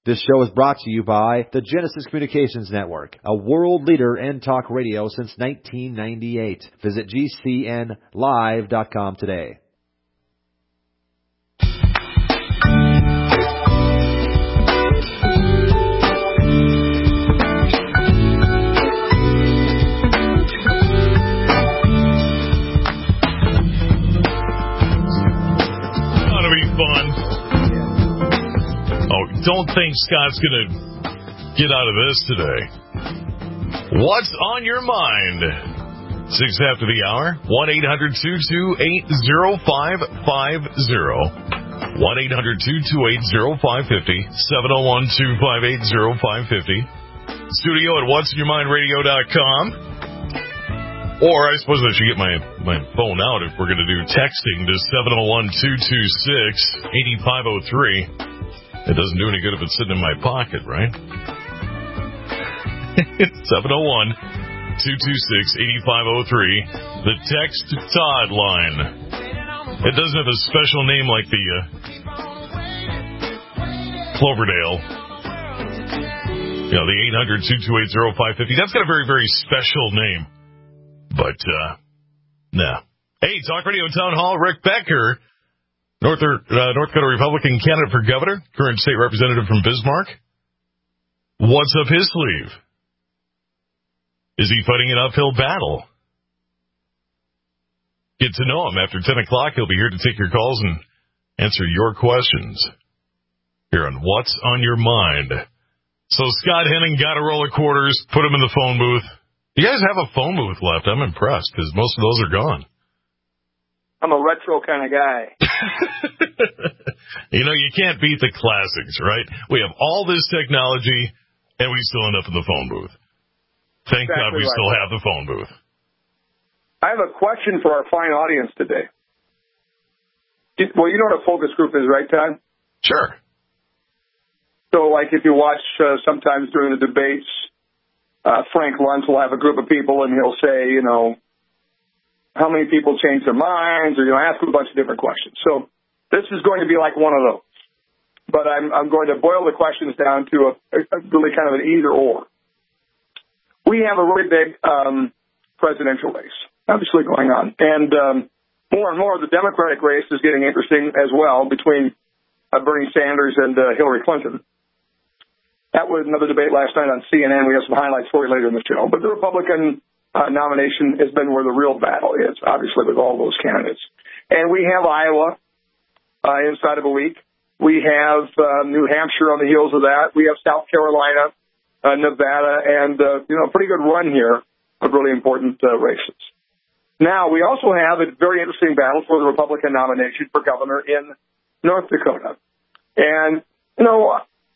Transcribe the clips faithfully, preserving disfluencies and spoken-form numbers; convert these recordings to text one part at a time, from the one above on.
This show is brought to you by the Genesis Communications Network, a world leader in talk radio since nineteen ninety-eight. Visit G C N live dot com today. Don't think Scott's going to get out of this today. What's on your mind? Six after the hour. one eight hundred two two eight zero five five zero. one eight hundred two two eight zero five five zero. seven oh one two five eight zero five five zero. Studio at whats in your mind radio dot com. Or I suppose I should get my, my phone out if we're going to do texting to seven oh one two two six eight five oh three. It doesn't do any good if it's sitting in my pocket, right? seven oh one two two six eight five oh three, the Text Todd line. It doesn't have a special name like the uh, Cloverdale. You know, the eight hundred two two eight zero five five zero. That's got a very, very special name. But, uh, nah. Hey, Talk Radio Town Hall, Rick Becker. North, uh, North Dakota Republican candidate for governor, current state representative from Bismarck. What's up his sleeve? Is he fighting an uphill battle? Get to know him. After ten o'clock, he'll be here to take your calls and answer your questions here on What's on Your Mind. So Scott Henning got a roll of quarters, put him in the phone booth. You guys have a phone booth left. I'm impressed because most of those are gone. I'm a retro kind of guy. You know, you can't beat the classics, right? We have all this technology, and we still end up in the phone booth. Thank exactly God we right. still have the phone booth. I have a question for our fine audience today. Well, you know what a focus group is, right, Todd? Sure. So, like, if you watch uh, sometimes during the debates, uh, Frank Luntz will have a group of people, and he'll say, you know, how many people change their minds, or, you know, ask them a bunch of different questions. So this is going to be like one of those. But I'm, I'm going to boil the questions down to a, a really kind of an either or. We have a really big um, presidential race, obviously, going on. And um, more and more, the Democratic race is getting interesting as well between uh, Bernie Sanders and uh, Hillary Clinton. That was another debate last night on C N N. We have some highlights for you later in the show. But the Republican Uh, nomination has been where the real battle is, obviously, with all those candidates. And we have Iowa uh, inside of a week. We have uh, New Hampshire on the heels of that. We have South Carolina, uh, Nevada, and, uh, you know, a pretty good run here of really important uh, races. Now, we also have a very interesting battle for the Republican nomination for governor in North Dakota. And, you know,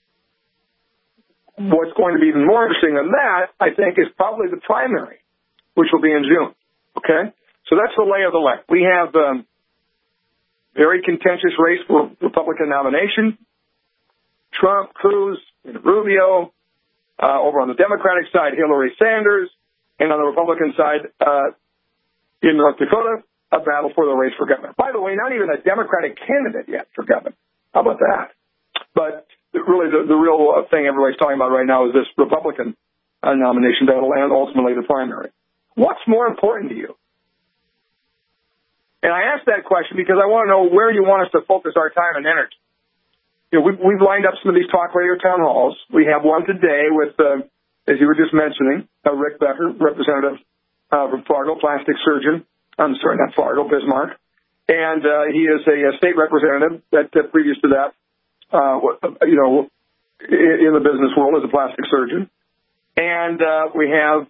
what's going to be even more interesting than that, I think, is probably the primary, which will be in June, okay? So that's the lay of the land. We have um, very contentious race for Republican nomination. Trump, Cruz, Rubio. Uh, over on the Democratic side, Hillary Sanders. And on the Republican side, uh, in North Dakota, a battle for the race for governor. By the way, not even a Democratic candidate yet for governor. How about that? But really the, the real thing everybody's talking about right now is this Republican uh, nomination battle and ultimately the primary. What's more important to you? And I ask that question because I want to know where you want us to focus our time and energy. You know, we've, we've lined up some of these talk radio town halls. We have one today with, uh, as you were just mentioning, uh, Rick Becker, representative uh, from Fargo, plastic surgeon. I'm sorry, not Fargo, Bismarck. And uh, he is a, a state representative that uh, previous to that, uh, you know, in the business world as a plastic surgeon. And uh, we have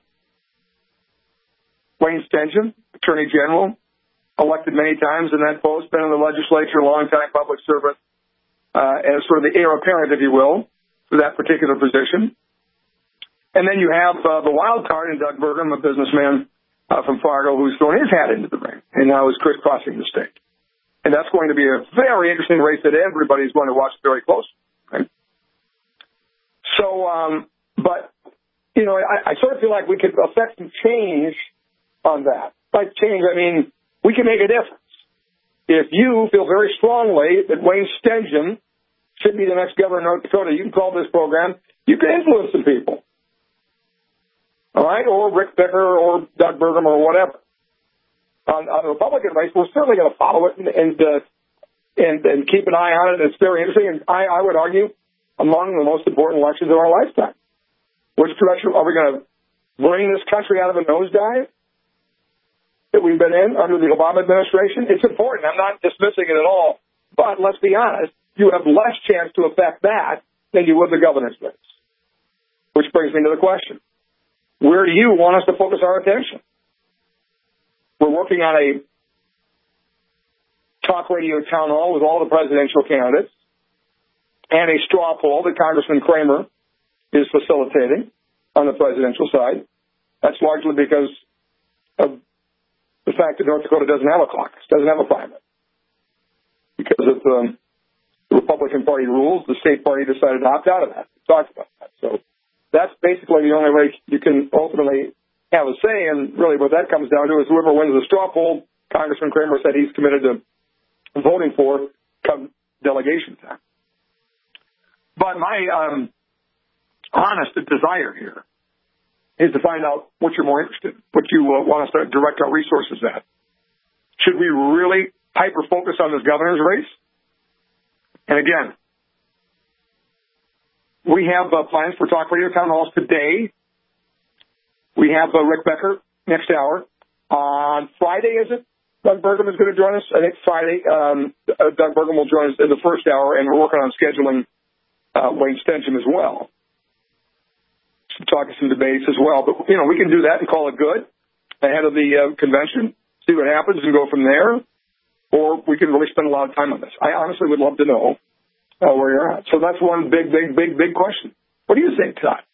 Wayne Stenjin, Attorney General, elected many times in that post, been in the legislature, long-time public servant, uh, as sort of the heir apparent, if you will, for that particular position. And then you have uh, the wild card in Doug Burgum, a businessman uh, from Fargo, who's thrown his hat into the ring and now is crisscrossing the state. And that's going to be a very interesting race that everybody's going to watch very close. Right? So, um, but, you know, I, I sort of feel like we could affect some change on that. By change, I mean, we can make a difference. If you feel very strongly that Wayne Stenjin should be the next governor of North Dakota. You can call this program. You can influence some people. All right? Or Rick Becker or Doug Burgum or whatever. On, on the Republican race, we're certainly going to follow it and and, uh, and and keep an eye on it. It's very interesting. And I, I would argue among the most important elections of our lifetime. Which direction are we going to bring this country out of a nosedive that we've been in under the Obama administration? It's important. I'm not dismissing it at all. But let's be honest, you have less chance to affect that than you would the governor's race. Which brings me to the question. Where do you want us to focus our attention? We're working on a talk radio town hall with all the presidential candidates and a straw poll that Congressman Kramer is facilitating on the presidential side. That's largely because of the fact that North Dakota doesn't have a caucus, doesn't have a primary. Because of um, the Republican Party rules, the state party decided to opt out of that. We talked about that. So that's basically the only way you can ultimately have a say, and really what that comes down to is whoever wins the straw poll, Congressman Kramer said he's committed to voting for come delegation time. But my um, honest desire here is to find out what you're more interested in, what you uh, want us to direct our resources at. Should we really hyper-focus on this governor's race? And again, we have uh, plans for talk radio town halls today. We have uh, Rick Becker next hour. On Friday, is it? Doug Burgum is going to join us. I think Friday, um, uh, Doug Burgum will join us in the first hour, and we're working on scheduling uh, Wayne Stencham as well. Some talking some debates as well. But, you know, we can do that and call it good ahead of the uh, convention, see what happens and go from there. Or we can really spend a lot of time on this. I honestly would love to know uh, where you're at. So that's one big, big, big, big question. What do you think, Todd?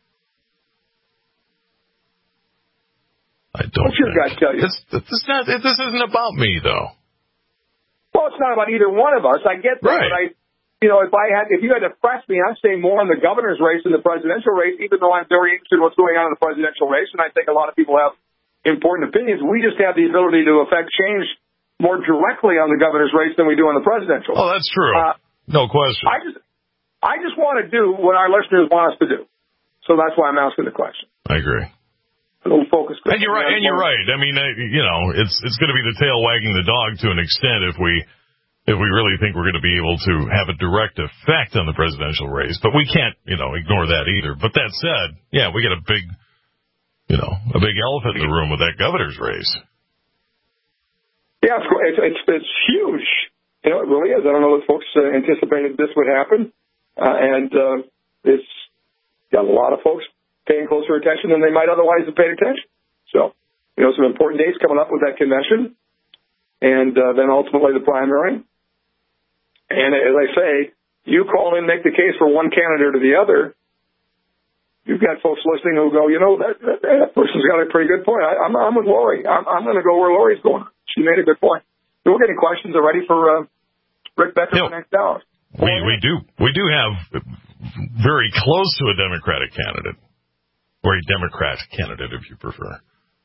I don't. What's your gut tell you? This, this, not, this isn't about me, though. Well, it's not about either one of us. I get that, right. but I, you know, if I had, if you had to press me, I'd say more on the governor's race than the presidential race. Even though I'm very interested in what's going on in the presidential race, and I think a lot of people have important opinions. We just have the ability to affect change more directly on the governor's race than we do on the presidential. Oh, that's true. Uh, no question. I just, I just want to do what our listeners want us to do. So that's why I'm asking the question. I agree. A little focus. And you're right. And you're right. I mean, uh, you know, it's it's going to be the tail wagging the dog to an extent if we if we really think we're going to be able to have a direct effect on the presidential race. But we can't, you know, ignore that either. But that said, yeah, we got a big, you know, a big elephant in the room with that governor's race. Yeah, it's it's, it's huge. You know, it really is. I don't know if folks uh, anticipated this would happen, uh, and uh, it's got a lot of folks paying closer attention than they might otherwise have paid attention. So, you know, some important dates coming up with that convention, and uh, then ultimately the primary. And as I say, you call in, make the case for one candidate or the other. You've got folks listening who go, you know, that, that, that person's got a pretty good point. I, I'm, I'm with Lori. I'm, I'm going to go where Lori's going. She made a good point. So we're getting questions already for uh, Rick Becker you know, for next hour. We we do we do have very close to a Democratic candidate, or a Democrat candidate, if you prefer.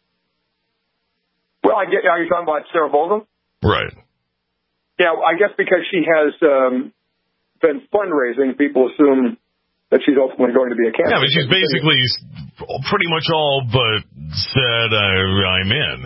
Well, I get. Are you talking about Sarah Boulden? Right. Yeah, I guess because she has um, been fundraising, people assume that she's ultimately going to be a candidate. Yeah, but she's basically pretty much all but said uh, I'm in.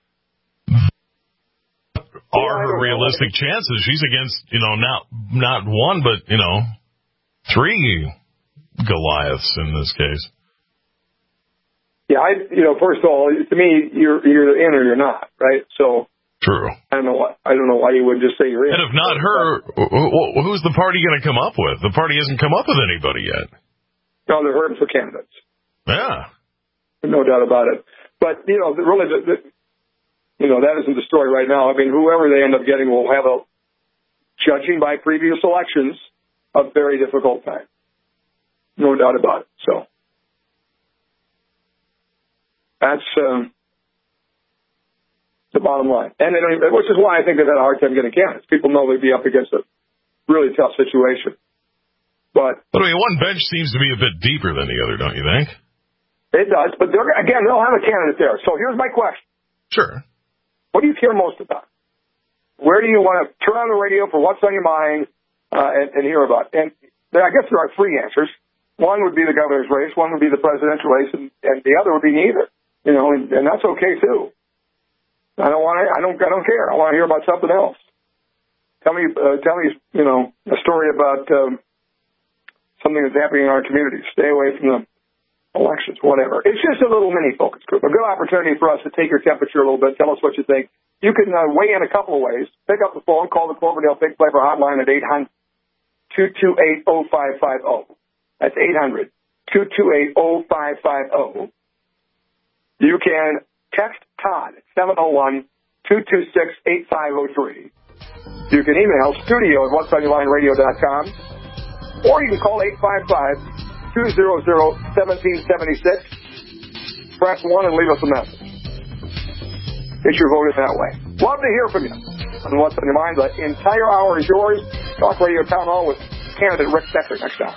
Are her realistic chances? She's against, you know, not not one, but, you know, three Goliaths in this case. Yeah, I, you know, first of all, to me, you're you're in or you're not, right? So true. I don't know why I don't know why you would just say you're in. And if not her, who's the party going to come up with? The party hasn't come up with anybody yet. No, they're hurting for candidates. Yeah, no doubt about it. But you know, really, the, the, you know, that isn't the story right now. I mean, whoever they end up getting will have a, judging by previous elections, a very difficult time. No doubt about it. So that's um, the bottom line. And they don't even, which is why I think they've had a hard time getting candidates. People know they'd be up against a really tough situation. But, but I mean, one bench seems to be a bit deeper than the other, don't you think? It does. But they're, again, they'll have a candidate there. So here's my question. Sure. What do you care most about? Where do you want to turn on the radio for what's on your mind uh, and, and hear about. And I guess there are three answers. One would be the governor's race, one would be the presidential race, and, and the other would be neither. You know, and, and that's okay too. I don't want to. I don't. I don't care. I want to hear about something else. Tell me. Uh, tell me. You know, a story about um, something that's happening in our community. Stay away from the elections, whatever. It's just a little mini focus group. A good opportunity for us to take your temperature a little bit. Tell us what you think. You can uh, weigh in a couple of ways. Pick up the phone. Call the Cloverdale Pig Flavor Hotline at eight hundred, two two eight, oh five five oh. That's eight hundred, two two eight, oh five five oh. You can text Todd at seven oh one, two two six, eight five oh three. You can email studio at what's on your line radio dot com. Or you can call eight five five, two hundred, one seven seven six. Press one and leave us a message. Get your vote in that way. Love to hear from you on What's on Your Mind. The entire hour is yours. Talk Radio Town Hall with candidate Rick Stecker next time.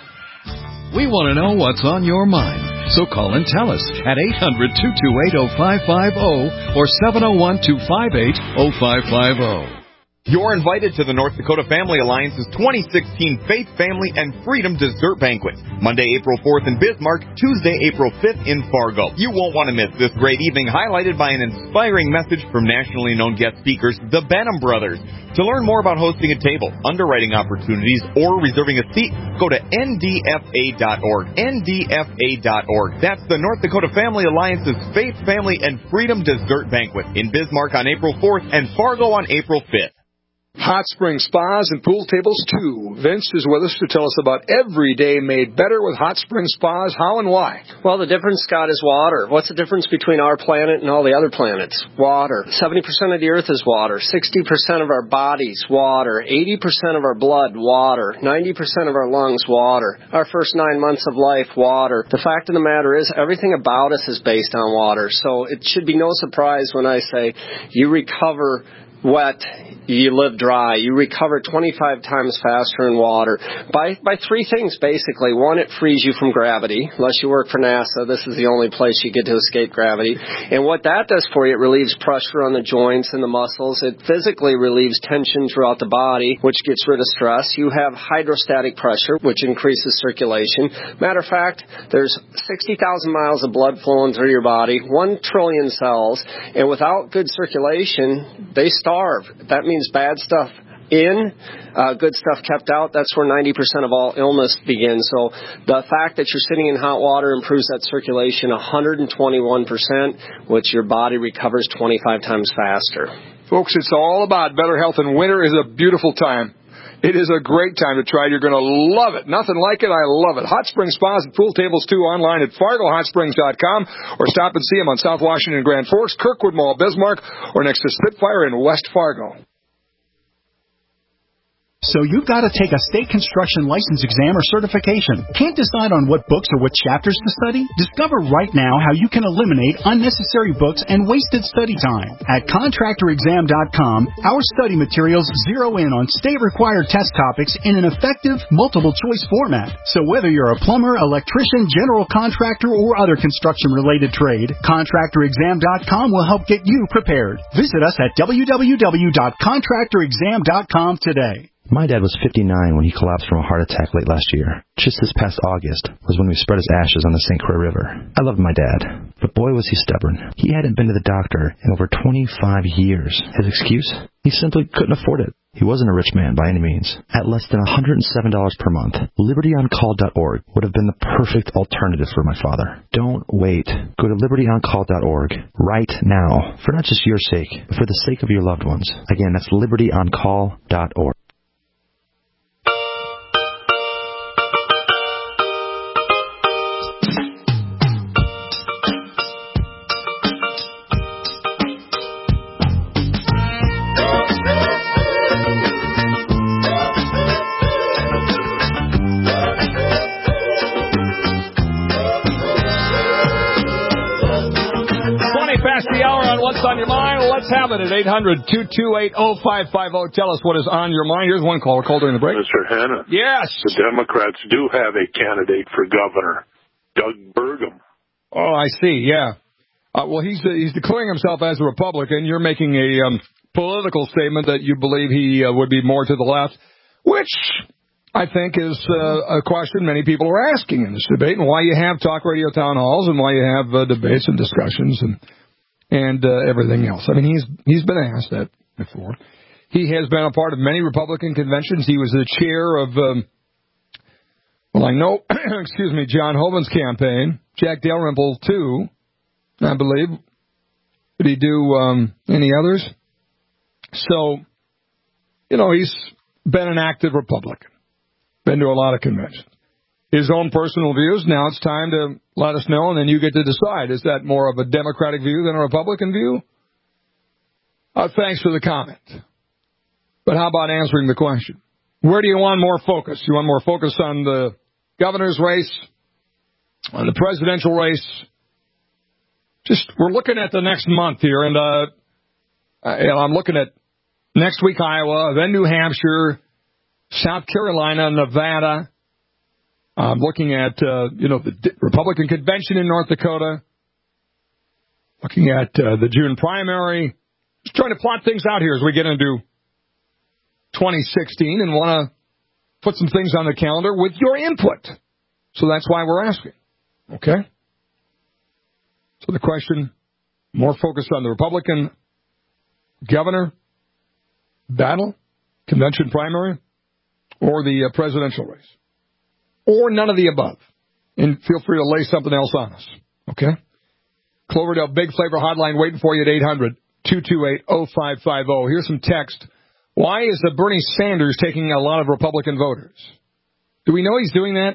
We want to know what's on your mind. So call and tell us at eight hundred, two two eight, oh five five oh or seven oh one, two five eight, oh five five oh. You're invited to the North Dakota Family Alliance's twenty sixteen Faith, Family, and Freedom Dessert Banquet. Monday, April fourth in Bismarck, Tuesday, April fifth in Fargo. You won't want to miss this great evening, highlighted by an inspiring message from nationally known guest speakers, the Benham Brothers. To learn more about hosting a table, underwriting opportunities, or reserving a seat, go to N D F A dot org. N D F A dot org. That's the North Dakota Family Alliance's Faith, Family, and Freedom Dessert Banquet in Bismarck on April fourth and Fargo on April fifth. Hot Spring Spas and Pool Tables, too. Vince is with us to tell us about every day made better with Hot Spring Spas, how and why. Well, the difference, Scott, is water. What's the difference between our planet and all the other planets? Water. seventy percent of the Earth is water. sixty percent of our bodies, water. eighty percent of our blood, water. ninety percent of our lungs, water. Our first nine months of life, water. The fact of the matter is, everything about us is based on water. So it should be no surprise when I say you recover wet, you live dry. You recover twenty-five times faster in water by by three things, basically. One, it frees you from gravity. Unless you work for NASA, this is the only place you get to escape gravity. And what that does for you, it relieves pressure on the joints and the muscles. It physically relieves tension throughout the body, which gets rid of stress. You have hydrostatic pressure, which increases circulation. Matter of fact, there's sixty thousand miles of blood flowing through your body, one trillion cells, and without good circulation, they starve. That means bad stuff in, uh, good stuff kept out. That's where ninety percent of all illness begins. So the fact that you're sitting in hot water improves that circulation one hundred twenty-one percent, which your body recovers twenty-five times faster. Folks, it's all about better health, and winter is a beautiful time. It is a great time to try it. You're going to love it. Nothing like it. I love it. Hot Spring Spas and Pool Tables, too, online at Fargo Hot Springs dot com, or stop and see them on South Washington and Grand Forks, Kirkwood Mall, Bismarck, or next to Spitfire in West Fargo. So you've got to take a state construction license exam or certification. Can't decide on what books or what chapters to study? Discover right now how you can eliminate unnecessary books and wasted study time. At contractor exam dot com, our study materials zero in on state-required test topics in an effective, multiple-choice format. So whether you're a plumber, electrician, general contractor, or other construction-related trade, contractor exam dot com will help get you prepared. Visit us at w w w dot contractor exam dot com today. My dad was fifty-nine when he collapsed from a heart attack late last year. Just this past August was when we spread his ashes on the Saint Croix River. I loved my dad, but boy was he stubborn. He hadn't been to the doctor in over twenty-five years. His excuse? He simply couldn't afford it. He wasn't a rich man by any means. At less than one hundred seven dollars per month, liberty on call dot org would have been the perfect alternative for my father. Don't wait. Go to liberty on call dot org right now, for not just your sake, but for the sake of your loved ones. Again, that's liberty on call dot org. What's on your mind? Let's have it at eight hundred, two two eight, oh five five oh. Tell us what is on your mind. Here's one caller called during the break. Mister Hanna. Yes. The Democrats do have a candidate for governor, Doug Burgum. Oh, I see. Yeah. Uh, well, he's uh, he's declaring himself as a Republican. You're making a um, political statement that you believe he uh, would be more to the left, which I think, is uh, a question many people are asking in this debate, and why you have talk radio town halls, and why you have uh, debates and discussions and and uh, everything else. I mean, he's he's been asked that before. He has been a part of many Republican conventions. He was the chair of, um, well, I know, excuse me, John Hoeven's campaign, Jack Dalrymple, too, I believe. Did he do um, any others? So, you know, he's been an active Republican, been to a lot of conventions. His own personal views, now it's time to let us know, and then you get to decide. Is that more of a Democratic view than a Republican view? Uh, thanks for the comment. But how about answering the question? Where do you want more focus? You want more focus on the governor's race, on the presidential race? Just, we're looking at the next month here, and uh, I'm looking at next week Iowa, then New Hampshire, South Carolina, Nevada. I'm looking at, uh, you know, the Republican convention in North Dakota, looking at uh, the June primary, just trying to plot things out here as we get into twenty sixteen and want to put some things on the calendar with your input. So that's why we're asking. Okay? So the question, more focused on the Republican governor battle, convention primary, or the uh, presidential race? Or none of the above. And feel free to lay something else on us. Okay? Cloverdale Big Flavor Hotline waiting for you at eight hundred, two two eight, oh five five oh. Here's some text. Why is uh, Bernie Sanders taking a lot of Republican voters? Do we know he's doing that?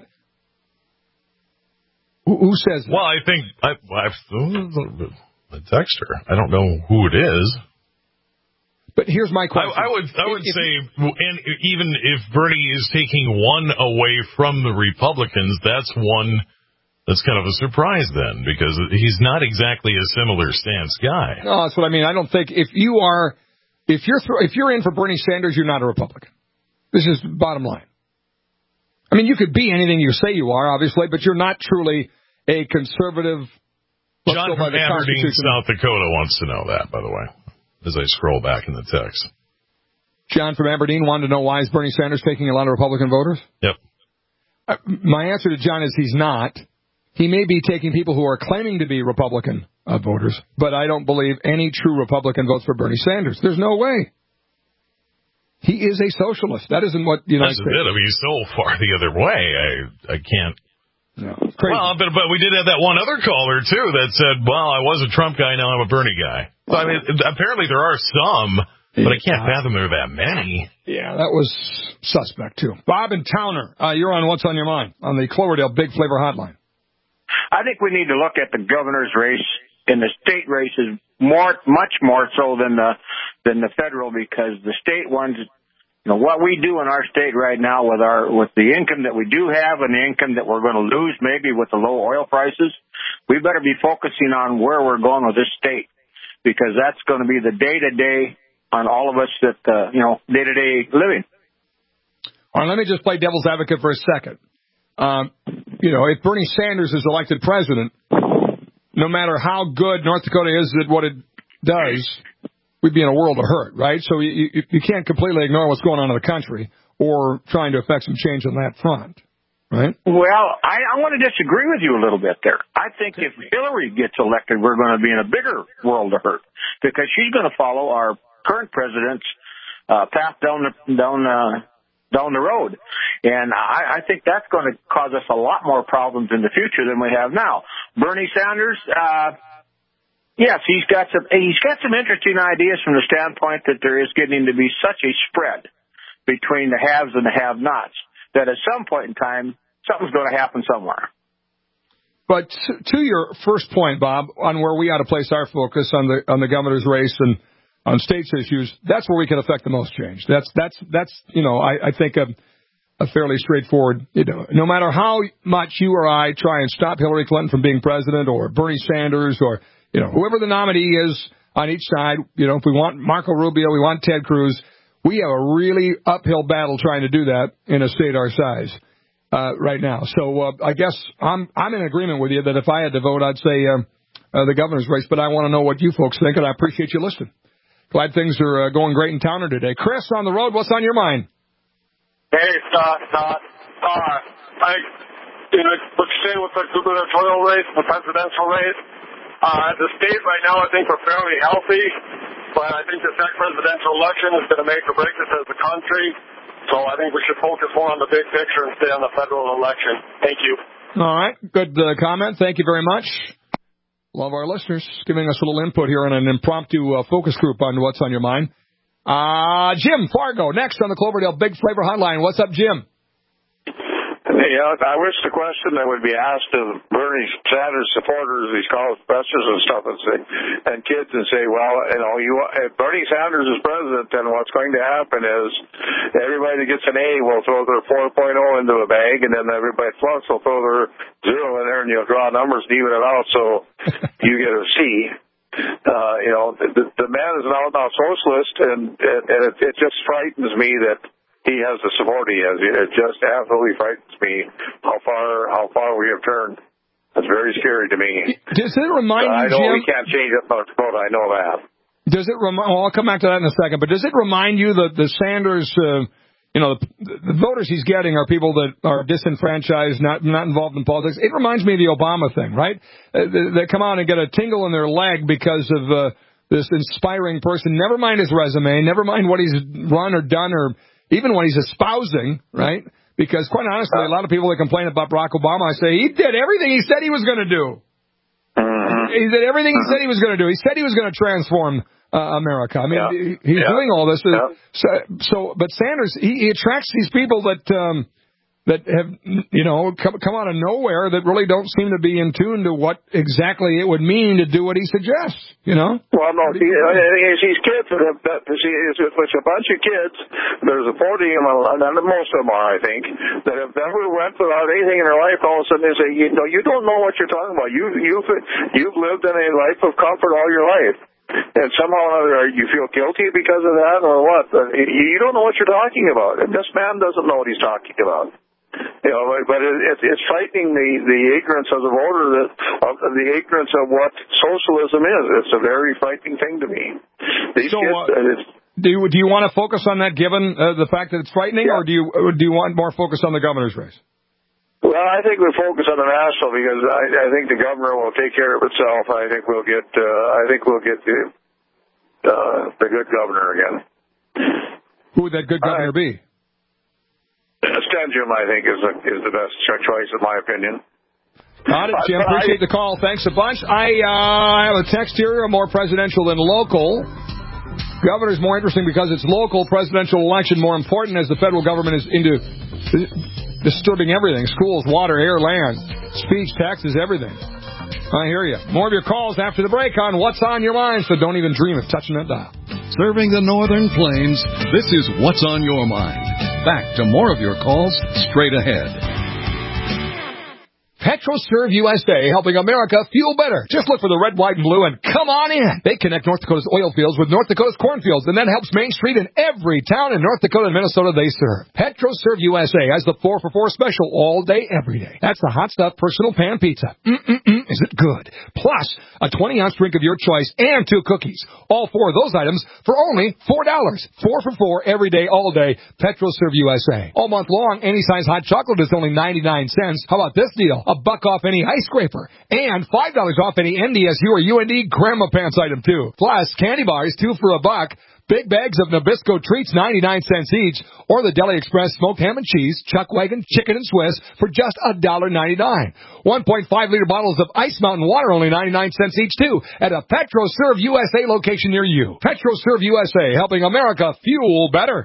Who, who says that? Well, I think I, I've, the texter. I don't know who it is. But here's my question. I, I would I would if, say, and even if Bernie is taking one away from the Republicans, that's one that's kind of a surprise then, because he's not exactly a similar stance guy. No, that's what I mean. I don't think if you are, if you're if you're in for Bernie Sanders, you're not a Republican. This is bottom line. I mean, you could be anything you say you are, obviously, but you're not truly a conservative. John from Aberdeen, South Dakota wants to know that, by the way, as I scroll back in the text. John from Aberdeen wanted to know why is Bernie Sanders taking a lot of Republican voters? Yep. Uh, my answer to John is he's not. He may be taking people who are claiming to be Republican uh, voters, but I don't believe any true Republican votes for Bernie Sanders. There's no way. He is a socialist. That isn't what United States. That's it. I mean, he's so far the other way. I I can't. No, it's crazy. Well, but but we did have that one other caller too that said, "Well, I was a Trump guy, now I'm a Bernie guy." So, I mean, apparently there are some, but I can't fathom there are that many. Yeah, that was suspect too. Bob and Towner, uh, you're on What's on Your Mind on the Cloverdale Big Flavor Hotline. I think we need to look at the governor's race and the state races more, much more so than the than the federal, because the state ones, you know, what we do in our state right now with our with the income that we do have and the income that we're going to lose maybe with the low oil prices, we better be focusing on where we're going with this state, because that's going to be the day to day on all of us that uh, you know day to day living. All right, let me just play devil's advocate for a second. Um, you know, if Bernie Sanders is elected president, no matter how good North Dakota is at what it does, we'd be in a world of hurt, right? So you, you, you can't completely ignore what's going on in the country or trying to affect some change on that front, right? Well, I, I want to disagree with you a little bit there. I think if Hillary gets elected, we're going to be in a bigger world of hurt, because she's going to follow our current president's uh, path down the down uh, down the road, and I, I think that's going to cause us a lot more problems in the future than we have now. Bernie Sanders. Uh, Yes, he's got some. He's got some interesting ideas from the standpoint that there is getting to be such a spread between the haves and the have-nots that at some point in time something's going to happen somewhere. But to, to your first point, Bob, on where we ought to place our focus on the on the governor's race and on states issues, that's where we can affect the most change. That's that's that's you know I, I think a, a fairly straightforward. You know, no matter how much you or I try and stop Hillary Clinton from being president, or Bernie Sanders, or you know, whoever the nominee is on each side, you know, if we want Marco Rubio, we want Ted Cruz, we have a really uphill battle trying to do that in a state our size uh, right now. So uh, I guess I'm I'm in agreement with you that if I had to vote, I'd say uh, uh, the governor's race, but I want to know what you folks think, and I appreciate you listening. Glad things are uh, going great in Towner today. Chris on the road, what's on your mind? Hey, Scott, Scott. Uh, I, you know, let's stay with the gubernatorial race, the presidential race. Uh, the state right now, I think we're fairly healthy, but I think this next presidential election is going to make or break us as a country. So I think we should focus more on the big picture and stay on the federal election. Thank you. All right. Good uh, comment. Thank you very much. Love our listeners giving us a little input here on an impromptu uh, focus group on what's on your mind. Uh, Jim Fargo, next on the Cloverdale Big Flavor Hotline. What's up, Jim? Yeah, I wish the question that would be asked of Bernie Sanders supporters, these college professors and stuff, and say, and kids, and say, well, you know, you if Bernie Sanders is president, then what's going to happen is everybody that gets an A will throw their four point oh into a bag, and then everybody flunks will throw their zero in there, and you'll draw numbers and even it out, so you get a C. Uh, you know, the, the man is an out-and-out socialist, and, and it, it just frightens me that he has the support he has. It just absolutely frightens me how far how far we have turned. It's very scary to me. Does it remind uh, you, I know Jim, we can't change it, North Dakota. I know that. Does it remind? Well, I'll come back to that in a second. But does it remind you that the Sanders, uh, you know, the, the voters he's getting are people that are disenfranchised, not not involved in politics? It reminds me of the Obama thing, right? Uh, they, they come out and get a tingle in their leg because of uh, this inspiring person. Never mind his resume. Never mind what he's run or done or even what he's espousing, right? Because quite honestly, a lot of people that complain about Barack Obama, I say, he did everything he said he was going to do. Mm-hmm. He did everything he said he was going to do. He said he was going to transform uh, America. I mean, yeah. he's yeah. doing all this. Yeah. So, so, but Sanders, he, he attracts these people that, um, that have, you know, come, come out of nowhere that really don't seem to be in tune to what exactly it would mean to do what he suggests, you know? Well, no, he, he's, he's kids that have, that, see, it's, it's a bunch of kids that are supporting him, and most of them are, I think, that have never went without anything in their life. All of a sudden they say, you know, you don't know what you're talking about. You, you've, you've lived in a life of comfort all your life. And somehow or another, you feel guilty because of that, or what? You don't know what you're talking about. And this man doesn't know what he's talking about. You know, but it, it's frightening the, the ignorance of the voter, that of the ignorance of what socialism is. It's a very frightening thing to me. These so, kids, uh, it's, do you do you want to focus on that, given uh, the fact that it's frightening, yeah. or do you or do you want more focus on the governor's race? Well, I think we focus on the national because I, I think the governor will take care of itself. I think we'll get. Uh, I think we'll get the uh, the good governor again. Who would that good governor right. be? Stenjum, I think, is the, is the best choice, in my opinion. Got it, Jim. Appreciate the call. Thanks a bunch. I uh, have a text here, more presidential than local. Governor's more interesting because it's local. Presidential election more important as the federal government is into disturbing everything. Schools, water, air, land, speech, taxes, everything. I hear you. More of your calls after the break on What's on Your Mind, so don't even dream of touching that dial. Serving the Northern Plains, this is What's on Your Mind. Back to more of your calls straight ahead. PetroServe U S A, helping America fuel better. Just look for the red, white, and blue and come on in. They connect North Dakota's oil fields with North Dakota's cornfields, and that helps Main Street in every town in North Dakota and Minnesota they serve. PetroServe U S A has the four for four special all day, every day. That's the hot stuff personal pan pizza. Mm-mm-mm, is it good? Plus, a twenty ounce drink of your choice and two cookies. All four of those items for only four dollars. Four for four every day, all day. PetroServe U S A. All month long, any size hot chocolate is only ninety-nine cents. How about this deal? A buck off any ice scraper. And five dollars off any N D S U or U N D grandma pants item, too. Plus, candy bars, two for a buck. Big bags of Nabisco treats, ninety-nine cents each. Or the Deli Express smoked ham and cheese, chuck wagon, chicken, and Swiss for just one dollar ninety-nine. one point five liter bottles of Ice Mountain water, only ninety-nine cents each, too. At a PetroServe U S A location near you. PetroServe U S A, helping America fuel better.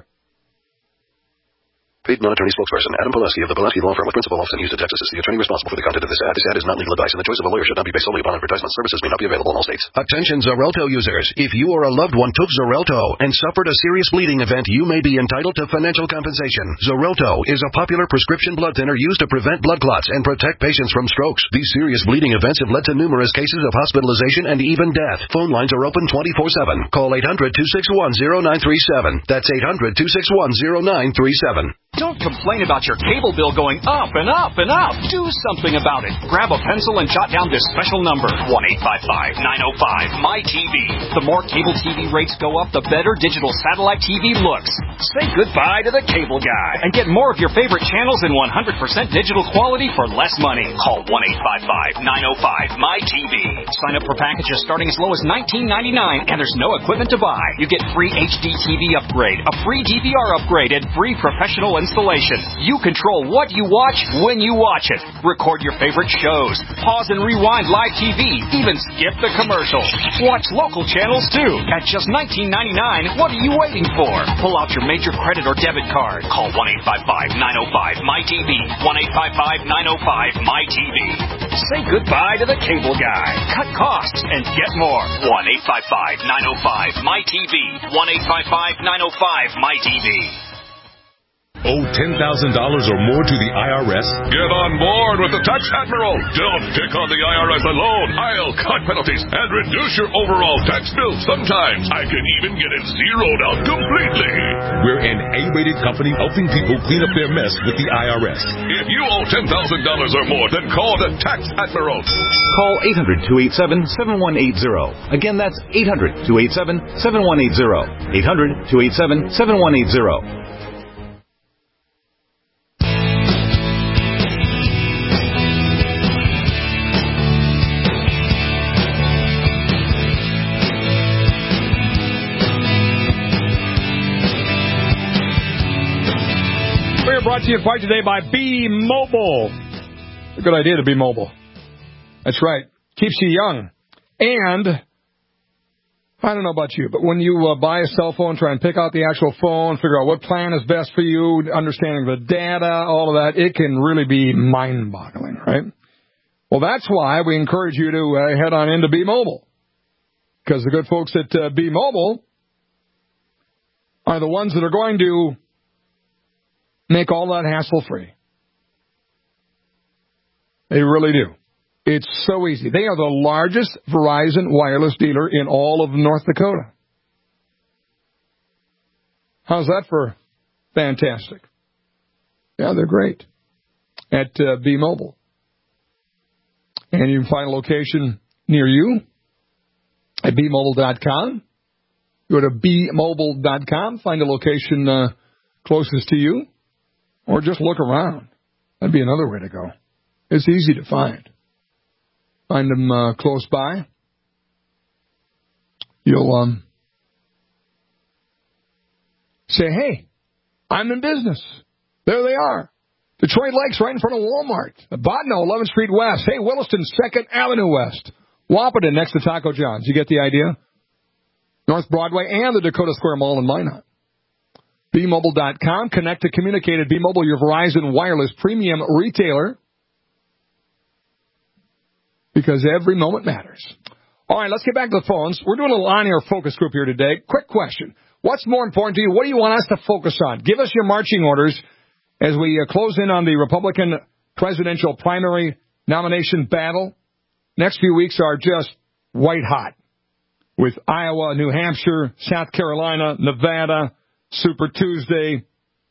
Paid non-attorney spokesperson Adam Pulaski of the Pulaski Law Firm with principal office in Houston, Texas is the attorney responsible for the content of this ad. This ad is not legal advice, and the choice of a lawyer should not be based solely upon advertisement. Services may not be available in all states. Attention Xarelto users. If you or a loved one took Xarelto and suffered a serious bleeding event, you may be entitled to financial compensation. Xarelto is a popular prescription blood thinner used to prevent blood clots and protect patients from strokes. These serious bleeding events have led to numerous cases of hospitalization and even death. Phone lines are open twenty-four seven. Call eight hundred two six one zero nine three seven. That's eight hundred two six one zero nine three seven. Don't complain about your cable bill going up and up and up. Do something about it. Grab a pencil and jot down this special number, one eight five five, nine oh five, M Y T V. The more cable T V rates go up, the better digital satellite T V looks. Say goodbye to the cable guy and get more of your favorite channels in one hundred percent digital quality for less money. Call one eight five five, nine oh five, M Y T V. Sign up for packages starting as low as nineteen ninety-nine, and there's no equipment to buy. You get free H D T V upgrade, a free D V R upgrade, and free professional installation. You control what you watch when you watch it. Record your favorite shows. Pause and rewind live T V. Even skip the commercials. Watch local channels too. At just nineteen ninety-nine, what are you waiting for? Pull out your major credit or debit card. Call one eight five five, nine oh five, M Y T V. one eight five five, nine oh five, M Y T V. Say goodbye to the cable guy. Cut costs and get more. one eight five five, nine oh five, M Y T V. one eight five five, nine oh five, M Y T V. Owe ten thousand dollars or more to the I R S? Get on board with the Tax Admiral. Don't pick on the I R S alone. I'll cut penalties and reduce your overall tax bill. Sometimes I can even get it zeroed out completely. We're an A-rated company helping people clean up their mess with the I R S. If you owe ten thousand dollars or more, then call the Tax Admiral. Call eight hundred, two eight seven, seven one eight zero. Again, that's eight hundred, two eight seven, seven one eight zero. eight hundred, two eight seven, seven one eight zero. Brought to you in part today by B Mobile. A good idea to be mobile. That's right. Keeps you young. And I don't know about you, but when you uh, buy a cell phone, try and pick out the actual phone, figure out what plan is best for you, understanding the data, all of that, it can really be mind-boggling, right? Well, that's why we encourage you to uh, head on into B Mobile. Because the good folks at uh, B Mobile are the ones that are going to make all that hassle-free. They really do. It's so easy. They are the largest Verizon wireless dealer in all of North Dakota. How's that for fantastic? Yeah, they're great at uh, B Mobile. And you can find a location near you at b mobile dot com. Go to b mobile dot com, find a location uh, closest to you. Or just look around. That'd be another way to go. It's easy to find. Find them uh, close by. You'll um, say, hey, I'm in business. There they are. Detroit Lakes right in front of Walmart. Botno, eleventh Street West. Hey, Williston, second Avenue West. Wahpeton next to Taco John's. You get the idea? North Broadway and the Dakota Square Mall in Minot. b mobile dot com. Connect to communicate at B-Mobile, your Verizon wireless premium retailer. Because every moment matters. All right, let's get back to the phones. We're doing a little on-air focus group here today. Quick question. What's more important to you? What do you want us to focus on? Give us your marching orders as we uh, close in on the Republican presidential primary nomination battle. Next few weeks are just white hot with Iowa, New Hampshire, South Carolina, Nevada, Super Tuesday.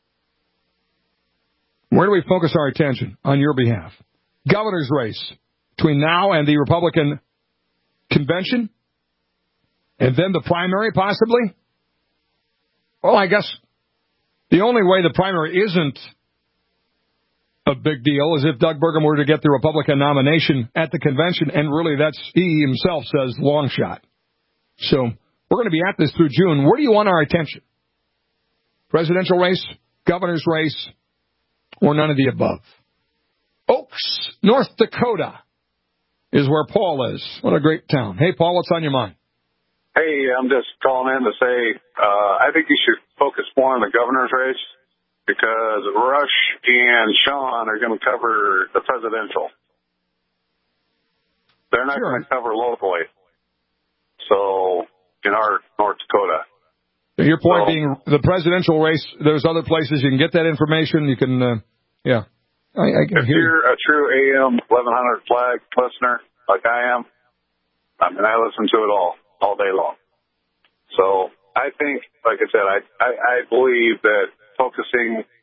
Where do we focus our attention on your behalf? Governor's race between now and the Republican convention, and then the primary possibly? Well, I guess the only way the primary isn't a big deal is if Doug Burgum were to get the Republican nomination at the convention, and really that's, he himself says, long shot. So we're going to be at this through June. Where do you want our attention? Presidential race, governor's race, or none of the above? Oaks, North Dakota is where Paul is. What a great town. Hey, Paul, what's on your mind? Hey, I'm just calling in to say uh, I think you should focus more on the governor's race because Rush and Sean are going to cover the presidential. They're not sure. going to cover locally. So, in our North Dakota. Your point so, being the presidential race, there's other places you can get that information. You can, uh, yeah. I, I can if hear you're you. a true A M eleven hundred flag listener, like I am, I mean, I listen to it all, all day long. So I think, like I said, I, I, I believe that focusing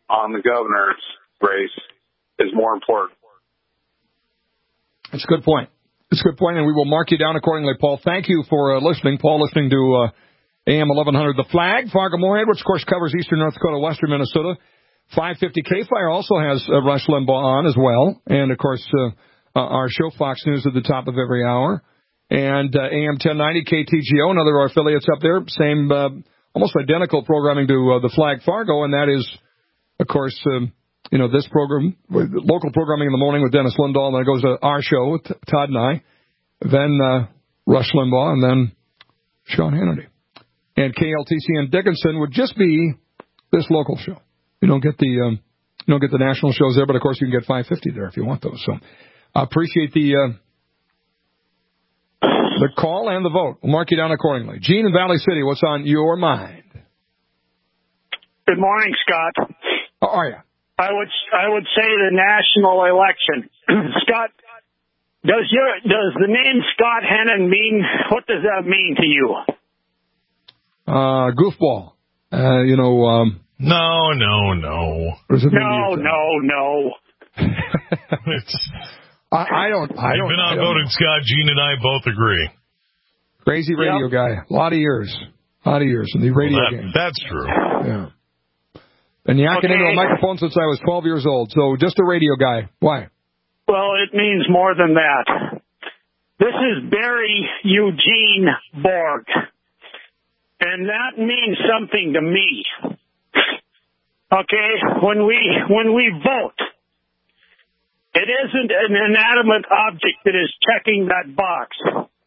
on the governor's race is more important. That's a good point. That's a good point, and we will mark you down accordingly, Paul. Thank you for uh, listening. Paul, listening to uh, A M eleven hundred The Flag. Fargo-Moorhead, which, of course, covers eastern North Dakota, western Minnesota. five fifty K-Fire also has uh, Rush Limbaugh on as well. And, of course, uh, uh, our show, Fox News, at the top of every hour. And uh, A M ten ninety K T G O, another of our affiliates up there, same uh, almost identical programming to uh, The Flag Fargo, and that is, of course, um, you know, this program, local programming in the morning with Dennis Lindahl, and then it goes to our show with Todd and I, then uh, Rush Limbaugh, and then Sean Hannity. And K L T C in Dickinson would just be this local show. You don't get the um, you don't get the national shows there, but of course you can get five fifty there if you want those. So I appreciate the uh, the call and the vote. We'll mark you down accordingly. Gene in Valley City, what's on your mind? Good morning, Scott. How are you? I would I would say the national election. Scott, does your does the name Scott Hennon mean, what does that mean to you? Uh, goofball. Uh, you know. Um, no, no, no. No, no, no. it's, I, I don't. I You've don't. been I outvoted, don't Scott. Gene and I both agree. Crazy radio yep. guy. A lot of years. A lot of years in the radio well, that, game. That's true. Yeah. Been yakking okay. into a microphone since I was twelve years old. So just a radio guy. Why? Well, it means more than that. This is Barry Eugene Borg. And that means something to me. Okay? When we when we vote, it isn't an inanimate object that is checking that box.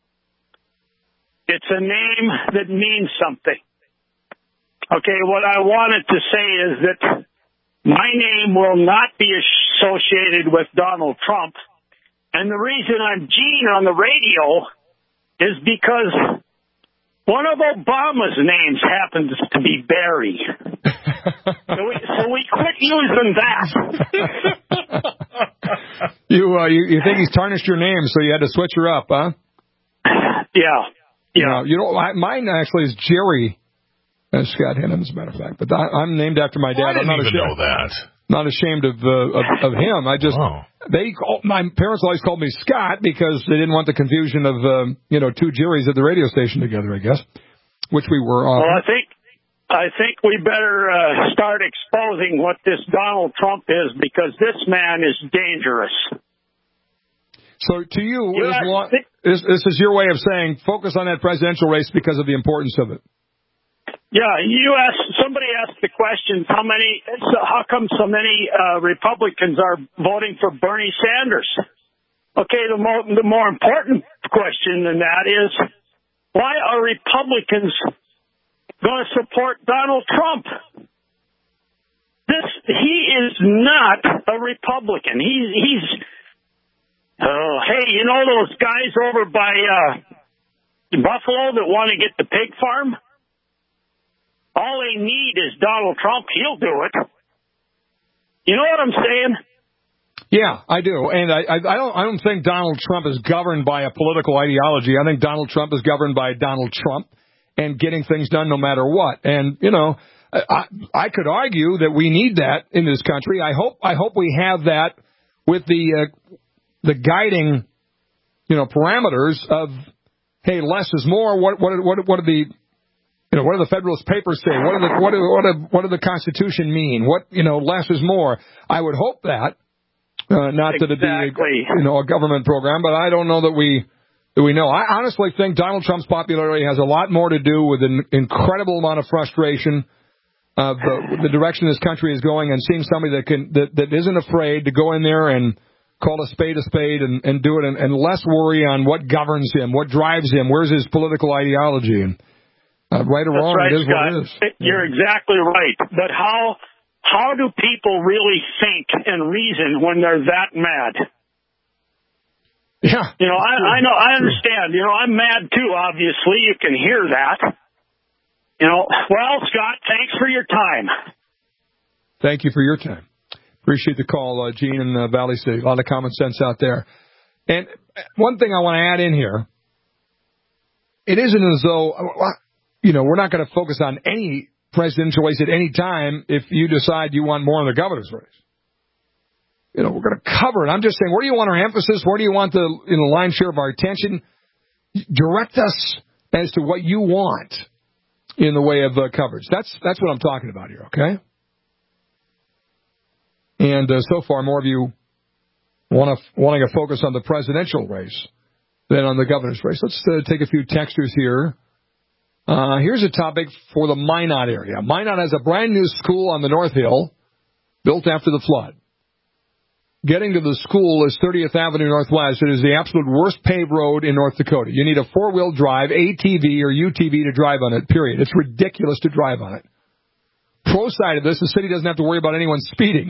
It's a name that means something. Okay, what I wanted to say is that my name will not be associated with Donald Trump. And the reason I'm Gene on the radio is because one of Obama's names happens to be Barry. so, we, so we quit using that. you, uh, you you think he's tarnished your name, so you had to switch her up, huh? Yeah. Yeah. You know, I, mine actually is Jerry uh, Scott Hennon, as a matter of fact. But I, I'm named after my dad. Well, I didn't I'm not even ashamed, know that. Not ashamed of, uh, of of him. I just oh. they call, my parents always called me Scott because they didn't want the confusion of um, you know two Jerrys at the radio station together. I guess, which we were. Often. Well, I think I think we better uh, start exposing what this Donald Trump is, because this man is dangerous. So to you, you is ask, lo- is, this is your way of saying focus on that presidential race because of the importance of it. Yeah, you asked, somebody asked the question, how many, so how come so many uh, Republicans are voting for Bernie Sanders? Okay, the more, the more important question than that is, why are Republicans going to support Donald Trump? This, he is not a Republican. He, he's, oh, hey, you know those guys over by uh, Buffalo that want to get the pig farm? All they need is Donald Trump. He'll do it. You know what I'm saying? Yeah, I do, and I, I, I don't. I don't think Donald Trump is governed by a political ideology. I think Donald Trump is governed by Donald Trump and getting things done no matter what. And you know, I, I could argue that we need that in this country. I hope. I hope we have that with the uh, the guiding, you know, parameters of, hey, less is more. What what what what are the You know, what do the Federalist Papers say? What do the what do what do, what do the Constitution mean? What you know, less is more. I would hope that, uh, not exactly. that it be you know a government program, but I don't know that we that we know. I honestly think Donald Trump's popularity has a lot more to do with an incredible amount of frustration of the, the direction this country is going, and seeing somebody that can that, that isn't afraid to go in there and call a spade a spade and, and do it, and, and less worry on what governs him, what drives him, where's his political ideology. And Uh, right or That's wrong, right, it is Scott. what it is. You're exactly right. But how how do people really think and reason when they're that mad? Yeah. You know, I, I know, I understand. You know, I'm mad too, obviously. You can hear that. You know, well, Scott, thanks for your time. Thank you for your time. Appreciate the call, uh, Gene in uh, Valley City. A lot of common sense out there. And one thing I want to add in here, it isn't as though, you know, we're not going to focus on any presidential race at any time if you decide you want more in the governor's race. You know, we're going to cover it. I'm just saying, where do you want our emphasis? Where do you want the, you know, lion's share of our attention? Direct us as to what you want in the way of uh, coverage. That's that's what I'm talking about here, okay? And uh, so far, more of you want to wanting to focus on the presidential race than on the governor's race. Let's uh, take a few textures here. Uh, here's a topic for the Minot area. Minot has a brand new school on the North Hill built after the flood. Getting to the school is thirtieth Avenue Northwest. It is the absolute worst paved road in North Dakota. You need a four-wheel drive, A T V, or U T V to drive on it, period. It's ridiculous to drive on it. Pro side of this, the city doesn't have to worry about anyone speeding.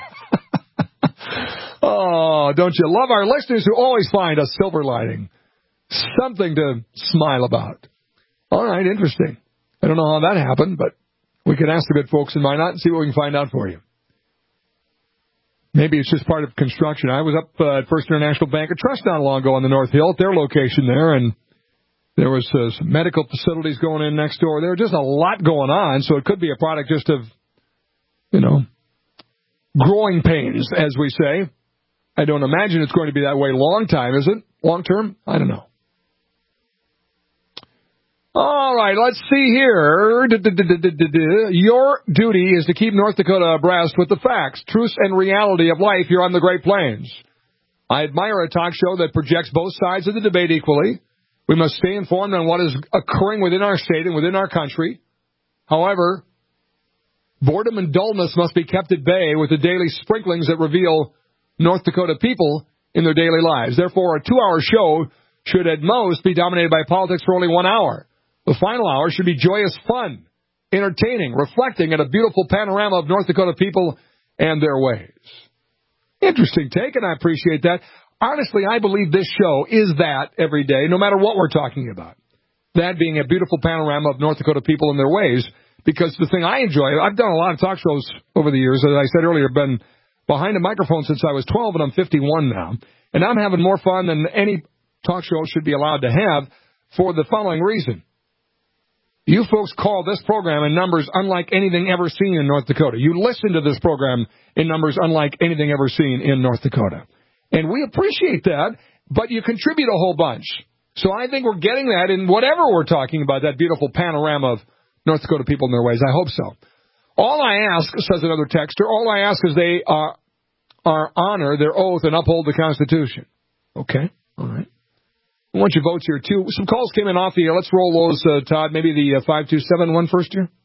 Oh, don't you love our listeners who always find a silver lining? Something to smile about. All right, interesting. I don't know how that happened, but we can ask the good folks in Minot and see what we can find out for you. Maybe it's just part of construction. I was up uh, at First International Bank of Trust not long ago on the North Hill at their location there, and there was uh, some medical facilities going in next door. There was just a lot going on, so it could be a product just of, you know, growing pains, as we say. I don't imagine it's going to be that way long time, is it? Long term? I don't know. All right, let's see here. Your duty is to keep North Dakota abreast with the facts, truths, and reality of life here on the Great Plains. I admire a talk show that projects both sides of the debate equally. We must stay informed on what is occurring within our state and within our country. However, boredom and dullness must be kept at bay with the daily sprinklings that reveal North Dakota people in their daily lives. Therefore, a two-hour show should at most be dominated by politics for only one hour. The final hour should be joyous fun, entertaining, reflecting at a beautiful panorama of North Dakota people and their ways. Interesting take, and I appreciate that. Honestly, I believe this show is that every day, no matter what we're talking about. That being a beautiful panorama of North Dakota people and their ways, because the thing I enjoy, I've done a lot of talk shows over the years. As I said earlier, I've been behind a microphone since I was twelve, and I'm fifty-one now. And I'm having more fun than any talk show should be allowed to have for the following reason. You folks call this program in numbers unlike anything ever seen in North Dakota. You listen to this program in numbers unlike anything ever seen in North Dakota. And we appreciate that, but you contribute a whole bunch. So I think we're getting that in whatever we're talking about, that beautiful panorama of North Dakota people and their ways. I hope so. All I ask, says another texter, all I ask is they uh, are honor their oath and uphold the Constitution. Okay, all right. I want your votes here, too. Some calls came in off the air. Let's roll those, uh, Todd. Maybe the uh, five two seven one first here.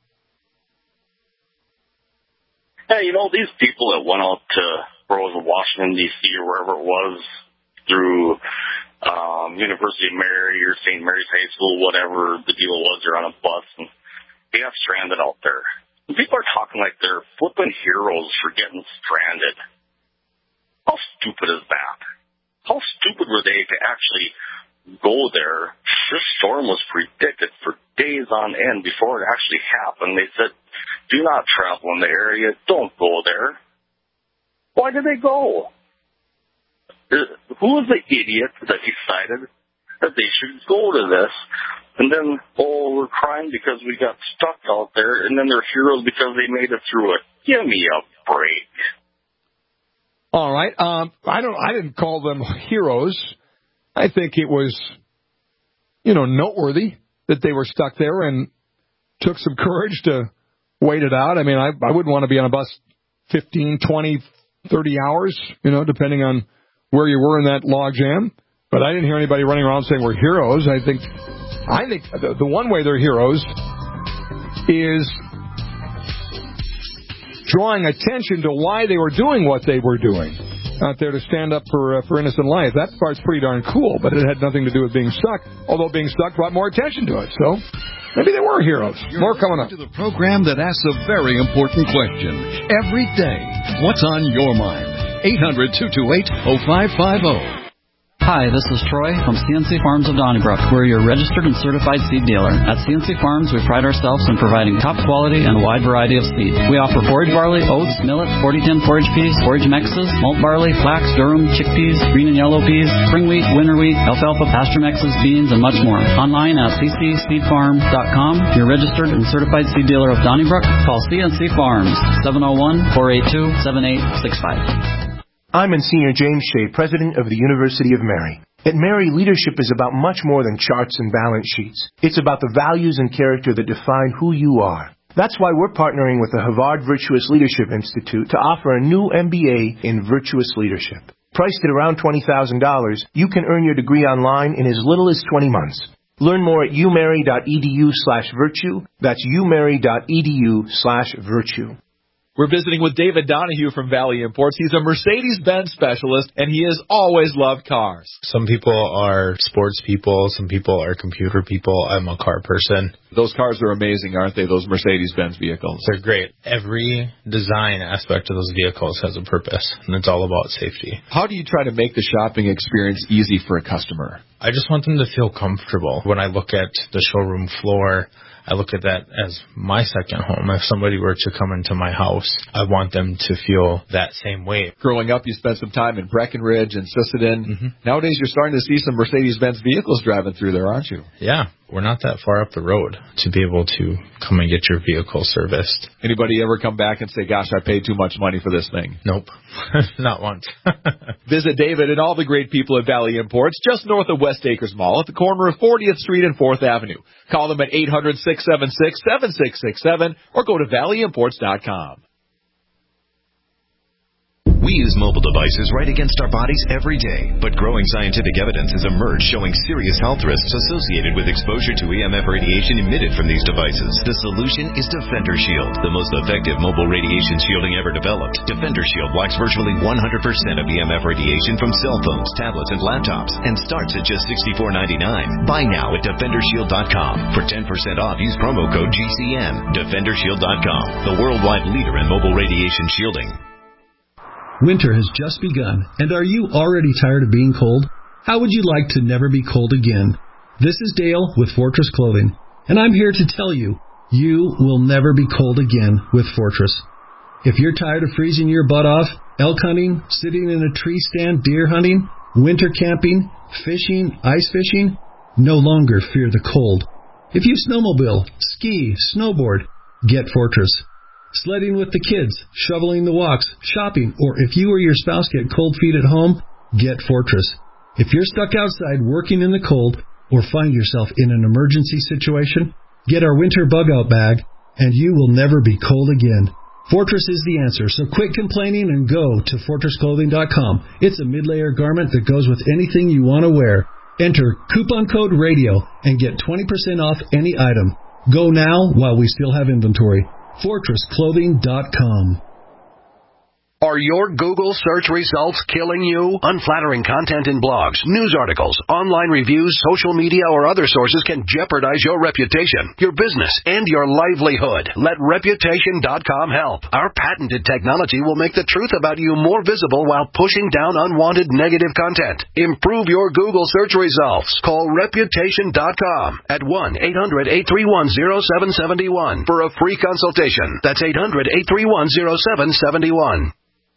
Hey, you know, these people that went out to Washington, D C or wherever it was through um, University of Mary or Saint Mary's High School, whatever the deal was, they're on a bus and they got stranded out there. And people are talking like they're flipping heroes for getting stranded. How stupid is that? How stupid were they to actually go there? This storm was predicted for days on end before it actually happened. They said, do not travel in the area. Don't go there. Why did they go? Who was the idiot that decided that they should go to this? And then, oh, we're crying because we got stuck out there, and then they're heroes because they made it through it. Give me a break. All right. Um, I don't. I didn't call them heroes. I think it was, you know, noteworthy that they were stuck there and took some courage to wait it out. I mean, I, I wouldn't want to be on a bus fifteen, twenty, thirty hours, you know, depending on where you were in that log jam. But I didn't hear anybody running around saying we're heroes. I think, I think the, the one way they're heroes is drawing attention to why they were doing what they were doing out there to stand up for uh, for innocent life. That part's pretty darn cool, but it had nothing to do with being stuck, although being stuck brought more attention to it. So maybe they were heroes. You're more coming up. To the program that asks a very important question every day. What's on your mind? eight hundred two two eight oh five five oh. Hi, this is Troy from C N C Farms of Donnybrook. We're your registered and certified seed dealer. At C N C Farms, we pride ourselves in providing top quality and a wide variety of seed. We offer forage barley, oats, millet, forty ten forage peas, forage mixes, malt barley, flax, durum, chickpeas, green and yellow peas, spring wheat, winter wheat, alfalfa, pasture mixes, beans, and much more. Online at c c seed farm dot com, your registered and certified seed dealer of Donnybrook. Call C N C Farms, seven oh one, four eight two, seven eight six five. I'm Monsignor James Shea, President of the University of Mary. At Mary, leadership is about much more than charts and balance sheets. It's about the values and character that define who you are. That's why we're partnering with the Havard Virtuous Leadership Institute to offer a new M B A in Virtuous Leadership. Priced at around twenty thousand dollars, you can earn your degree online in as little as twenty months. Learn more at umary.edu slash virtue. That's umary.edu slash virtue. We're visiting with David Donahue from Valley Imports. He's a Mercedes-Benz specialist, and he has always loved cars. Some people are sports people. Some people are computer people. I'm a car person. Those cars are amazing, aren't they, those Mercedes-Benz vehicles? They're great. Every design aspect of those vehicles has a purpose, and it's all about safety. How do you try to make the shopping experience easy for a customer? I just want them to feel comfortable. When I look at the showroom floor, I look at that as my second home. If somebody were to come into my house, I want them to feel that same way. Growing up, you spent some time in Breckenridge and Sisseton. Mm-hmm. Nowadays, you're starting to see some Mercedes-Benz vehicles driving through there, aren't you? Yeah. We're not that far up the road to be able to come and get your vehicle serviced. Anybody ever come back and say, gosh, I paid too much money for this thing? Nope. Not once. Visit David and all the great people at Valley Imports just north of West Acres Mall at the corner of fortieth Street and fourth Avenue. Call them at eight hundred, six seven six, seven six six seven or go to valley imports dot com. We use mobile devices right against our bodies every day, but growing scientific evidence has emerged showing serious health risks associated with exposure to E M F radiation emitted from these devices. The solution is Defender Shield, the most effective mobile radiation shielding ever developed. Defender Shield blocks virtually one hundred percent of E M F radiation from cell phones, tablets, and laptops, and starts at just sixty-four ninety-nine. Buy now at defender shield dot com. For ten percent off, use promo code G C N. defender shield dot com, the worldwide leader in mobile radiation shielding. Winter has just begun, and are you already tired of being cold? How would you like to never be cold again? This is Dale with Fortress Clothing, and I'm here to tell you, you will never be cold again with Fortress. If you're tired of freezing your butt off, elk hunting, sitting in a tree stand, deer hunting, winter camping, fishing, ice fishing, no longer fear the cold. If you snowmobile, ski, snowboard, get Fortress. Sledding with the kids, shoveling the walks, shopping, or if you or your spouse get cold feet at home, get Fortress. If you're stuck outside working in the cold or find yourself in an emergency situation, get our winter bug-out bag, and you will never be cold again. Fortress is the answer, so quit complaining and go to fortress clothing dot com. It's a mid-layer garment that goes with anything you want to wear. Enter coupon code RADIO and get twenty percent off any item. Go now while we still have inventory. fortress clothing dot com. Are your Google search results killing you? Unflattering content in blogs, news articles, online reviews, social media, or other sources can jeopardize your reputation, your business, and your livelihood. Let reputation dot com help. Our patented technology will make the truth about you more visible while pushing down unwanted negative content. Improve your Google search results. Call reputation dot com at one eight hundred, eight three one, zero seven seven one for a free consultation. That's eight hundred, eight three one, zero seven seven one.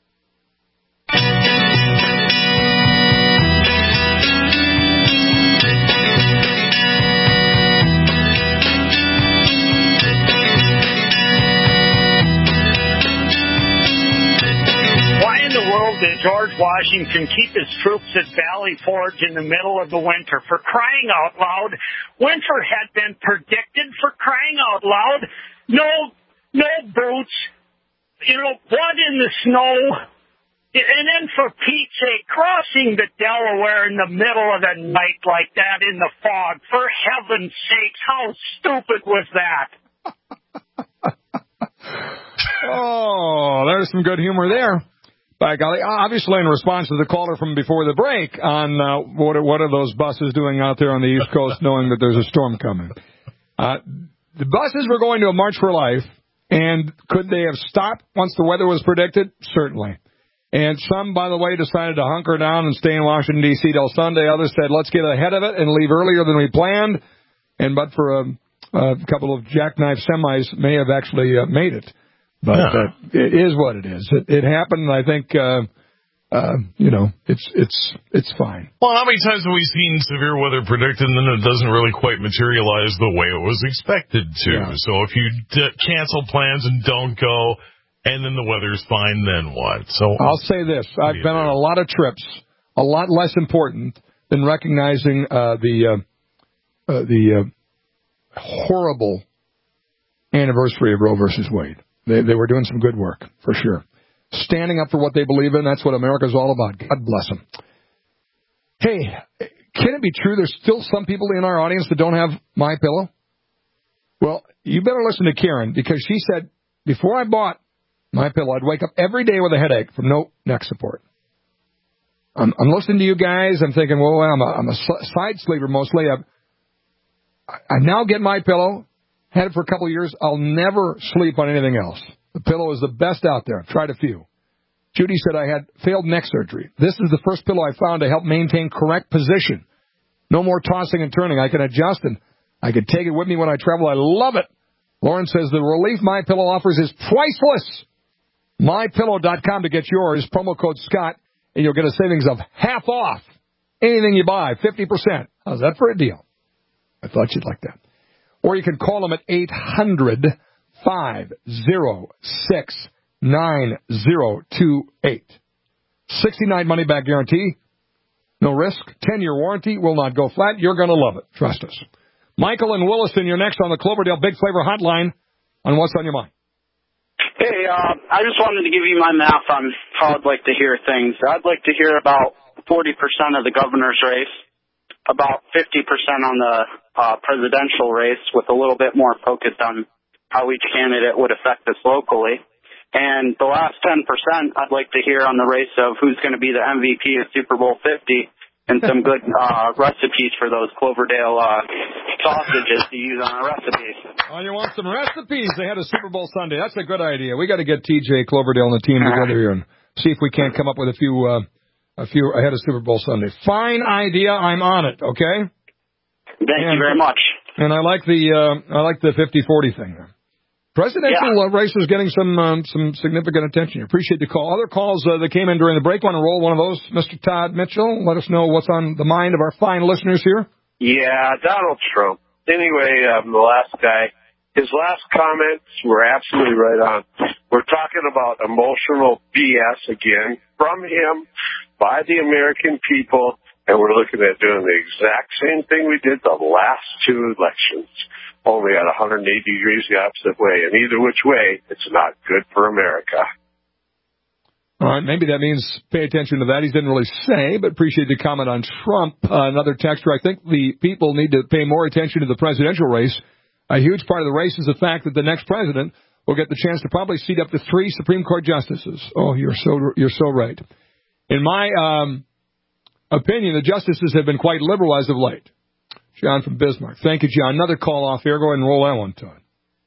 Did George Washington keep his troops at Valley Forge in the middle of the winter? For crying out loud, winter had been predicted. For crying out loud, no, no boots, you know, blood in the snow, and then for Pete's sake, crossing the Delaware in the middle of the night like that in the fog. For heaven's sakes, how stupid was that? Oh, there's some good humor there. By golly, obviously in response to the caller from before the break on uh, what, are, what are those buses doing out there on the East Coast knowing that there's a storm coming. Uh, the buses were going to a March for Life, and could they have stopped once the weather was predicted? Certainly. And some, by the way, decided to hunker down and stay in Washington, D C till Sunday. Others said, let's get ahead of it and leave earlier than we planned. And but for a, a couple of jackknife semis may have actually uh, made it. But yeah. uh, it is what it is. It, it happened, and I think, uh, uh, you know, it's it's it's fine. Well, how many times have we seen severe weather predicted, and then it doesn't really quite materialize the way it was expected to? Yeah. So if you d- cancel plans and don't go, and then the weather's fine, then what? So I'll say this. I've been on a lot of trips, a lot less important than recognizing uh, the uh, uh, the uh, horrible anniversary of Roe versus Wade. They, they were doing some good work, for sure. Standing up for what they believe in, that's what America's all about. God bless them. Hey, can it be true there's still some people in our audience that don't have MyPillow? Well, you better listen to Karen, because she said, before I bought MyPillow, I'd wake up every day with a headache from no neck support. I'm, I'm listening to you guys. I'm thinking, well, I'm a, I'm a side sleeper mostly. I've, I now get MyPillow. Had it for a couple of years. I'll never sleep on anything else. The pillow is the best out there. I've tried a few. Judy said I had failed neck surgery. This is the first pillow I found to help maintain correct position. No more tossing and turning. I can adjust, and I can take it with me when I travel. I love it. Lauren says the relief MyPillow offers is priceless. my pillow dot com to get yours. Promo code Scott, and you'll get a savings of half off anything you buy, fifty percent. How's that for a deal? I thought you'd like that. Or you can call them at eight hundred, five oh six, nine oh two eight. sixty-nine money-back guarantee. No risk. ten-year warranty. Will not go flat. You're going to love it. Trust us. Michael and Williston, you're next on the Cloverdale Big Flavor Hotline on What's on Your Mind. Hey, uh, I just wanted to give you my math on how I'd like to hear things. I'd like to hear about forty percent of the governor's race, about fifty percent on the uh, presidential race, with a little bit more focus on how each candidate would affect us locally. And the last ten percent I'd like to hear on the race of who's going to be the M V P of Super Bowl fifty, and some good uh, recipes for those Cloverdale uh, sausages to use on our recipes. Oh, you want some recipes? They had a Super Bowl Sunday. That's a good idea. We got to get T J Cloverdale and the team together here and see if we can't come up with a few uh, a few ahead of Super Bowl Sunday. Fine idea. I'm on it. Okay. Thank and, you very much. And I like the uh, I like the fifty forty thing there. Presidential yeah. race is getting some um, some significant attention. Appreciate the call. Other calls uh, that came in during the break. Want to roll one of those, Mister Todd Mitchell? Let us know what's on the mind of our fine listeners here. Yeah, Donald Trump. Anyway, um, the last guy, his last comments were absolutely right on. We're talking about emotional B S again from him by the American people, and we're looking at doing the exact same thing we did the last two elections. Only at one hundred eighty degrees the opposite way. And either which way, it's not good for America. All right, maybe that means pay attention to that. He didn't really say, but appreciate the comment on Trump. Uh, another texter, I think the people need to pay more attention to the presidential race. A huge part of the race is the fact that the next president will get the chance to probably seat up to three Supreme Court justices. Oh, you're so you're so right. In my um, opinion, the justices have been quite liberal as of late. John from Bismarck. Thank you, John. Another call off here. Go ahead and roll that one, Todd.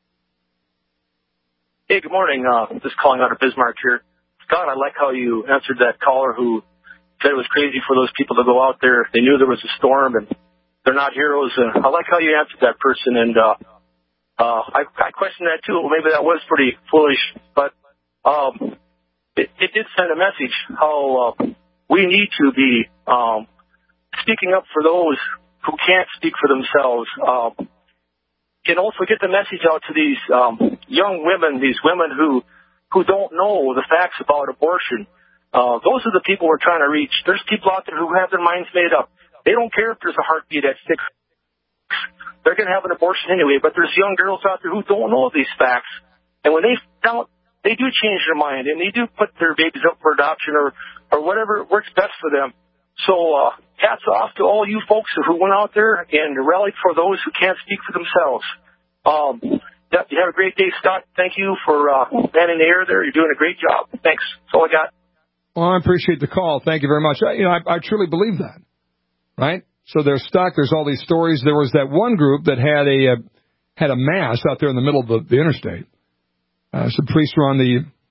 Hey, good morning. Uh, just calling out of Bismarck here. Scott, I like how you answered that caller who said it was crazy for those people to go out there. They knew there was a storm and they're not heroes. And I like how you answered that person. And uh, uh, I, I questioned that too. Well, maybe that was pretty foolish, but um, it, it did send a message how uh, we need to be um, speaking up for those who can't speak for themselves, um, and also get the message out to these um, young women, these women who who don't know the facts about abortion. Uh, those are the people we're trying to reach. There's people out there who have their minds made up. They don't care if there's a heartbeat at six. They're going to have an abortion anyway, but there's young girls out there who don't know these facts. And when they don't, they do change their mind, and they do put their babies up for adoption or, or whatever works best for them. So uh, hats off to all you folks who went out there and rallied for those who can't speak for themselves. Um, yeah, you have a great day, Scott. Thank you for uh, manning the air there. You're doing a great job. Thanks. That's all I got. Well, I appreciate the call. Thank you very much. I, you know, I, I truly believe that, right? So they're stuck. There's all these stories. There was that one group that had a uh, had a mass out there in the middle of the, the interstate. Uh, some priests were on the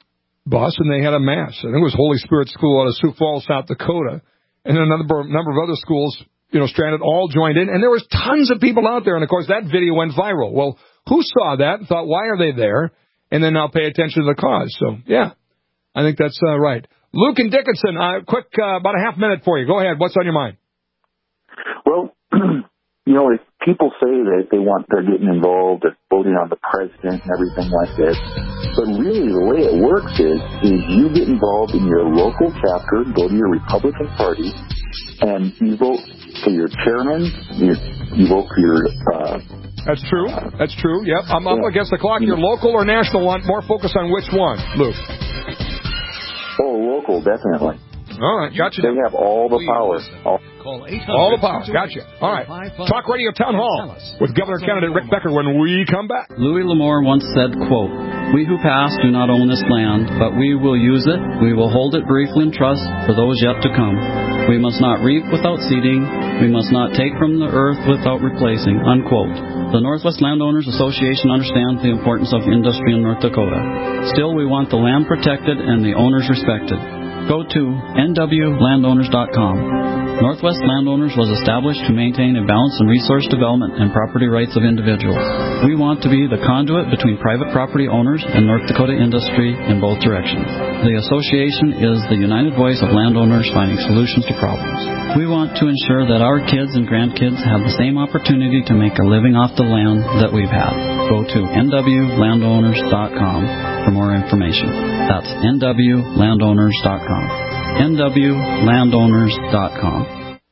bus, and they had a mass. I think it was Holy Spirit School out of Sioux Falls, South Dakota, and then a number, number of other schools, you know, stranded, all joined in, and there was tons of people out there, and of course that video went viral. Well, who saw that and thought, why are they there? And then now pay attention to the cause. So, yeah, I think that's uh, right. Luke and Dickinson, uh, quick, uh, about a half minute for you. Go ahead. What's on your mind? Well, you know, if people say that they want, they're getting involved at voting on the president and everything like that, but really the way it works is, is you get involved in your local chapter, go to your Republican Party, and you vote for your chairman, you, you vote for your... Uh, That's true. That's true. Yep. I'm up against the clock. Your local or national one, more focus on which one, Luke? Oh, local, definitely. All right, gotcha. They have all the power. All, all the power. Gotcha. All right. Talk Radio Town Hall with Governor candidate Rick Becker when we come back. Louis L'Amour once said, quote, "We who pass do not own this land, but we will use it. We will hold it briefly in trust for those yet to come. We must not reap without seeding. We must not take from the earth without replacing," unquote. The Northwest Landowners Association understands the importance of industry in North Dakota. Still, we want the land protected and the owners respected. Go to N W landowners dot com. Northwest Landowners was established to maintain a balance in resource development and property rights of individuals. We want to be the conduit between private property owners and North Dakota industry in both directions. The association is the united voice of landowners finding solutions to problems. We want to ensure that our kids and grandkids have the same opportunity to make a living off the land that we've had. Go to N W landowners dot com for more information. That's N W landowners dot com. N W landowners dot com.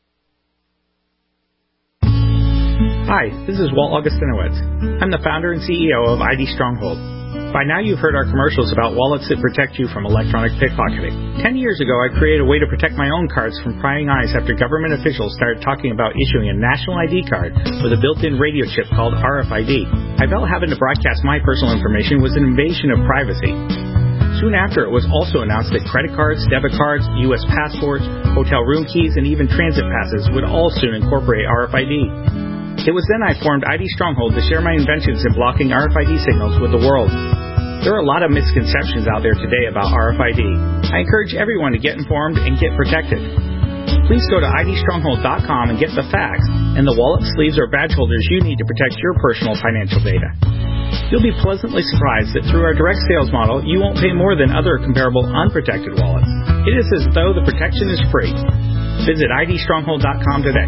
Hi, this is Walt Augustinowicz. I'm the founder and C E O of I D Stronghold. By now you've heard our commercials about wallets that protect you from electronic pickpocketing. Ten years ago, I created a way to protect my own cards from prying eyes after government officials started talking about issuing a national I D card with a built-in radio chip called R F I D. I felt having to broadcast my personal information was an invasion of privacy. Soon after, it was also announced that credit cards, debit cards, U S passports, hotel room keys, and even transit passes would all soon incorporate R F I D. It was then I formed I D Stronghold to share my inventions in blocking R F I D signals with the world. There are a lot of misconceptions out there today about R F I D. I encourage everyone to get informed and get protected. Please go to I D stronghold dot com and get the facts and the wallet, sleeves, or badge holders you need to protect your personal financial data. You'll be pleasantly surprised that through our direct sales model, you won't pay more than other comparable unprotected wallets. It is as though the protection is free. Visit I D stronghold dot com today.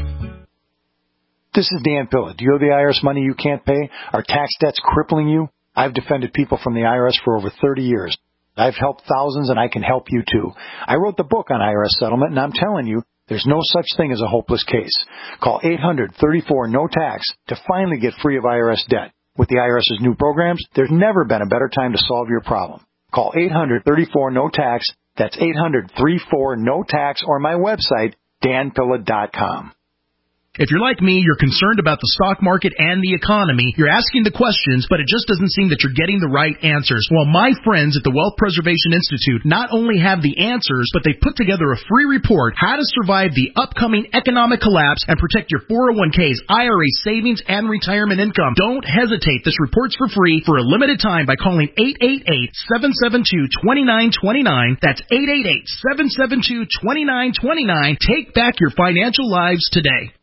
This is Dan Pilla. Do you owe the I R S money you can't pay? Are tax debts crippling you? I've defended people from the I R S for over thirty years. I've helped thousands, and I can help you too. I wrote the book on I R S settlement, and I'm telling you, there's no such thing as a hopeless case. Call eight hundred thirty-four no tax to finally get free of I R S debt. With the IRS's new programs, there's never been a better time to solve your problem. Call eight hundred thirty-four no tax. That's eight hundred thirty-four no tax, or my website, dan pilla dot com. If you're like me, you're concerned about the stock market and the economy. You're asking the questions, but it just doesn't seem that you're getting the right answers. Well, my friends at the Wealth Preservation Institute not only have the answers, but they put together a free report, How to Survive the Upcoming Economic Collapse and Protect Your four oh one k's, I R A savings, and retirement income. Don't hesitate. This report's for free for a limited time by calling eight eight eight, seven seven two, two nine two nine. That's eight eight eight, seven seven two, two nine two nine. Take back your financial lives today.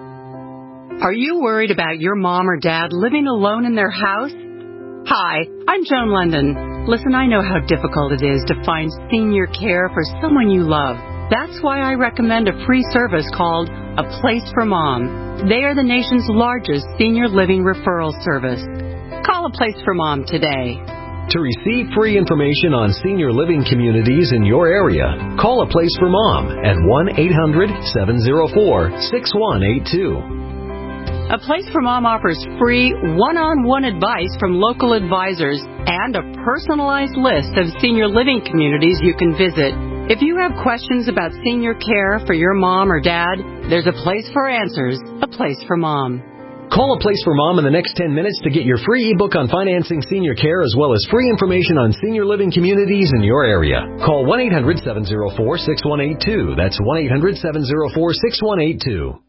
Are you worried about your mom or dad living alone in their house? Hi, I'm Joan London. Listen, I know how difficult it is to find senior care for someone you love. That's why I recommend a free service called A Place for Mom. They are the nation's largest senior living referral service. Call A Place for Mom today. To receive free information on senior living communities in your area, call A Place for Mom at one eight hundred, seven oh four, six one eight two. A Place for Mom offers free one-on-one advice from local advisors and a personalized list of senior living communities you can visit. If you have questions about senior care for your mom or dad, there's a place for answers. A Place for Mom. Call A Place for Mom in the next ten minutes to get your free ebook on financing senior care as well as free information on senior living communities in your area. Call one eight hundred, seven oh four, six one eight two. That's one eight hundred, seven oh four, six one eight two.